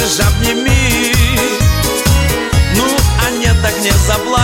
хочешь, обними. Ну, а нет, так не заплачь.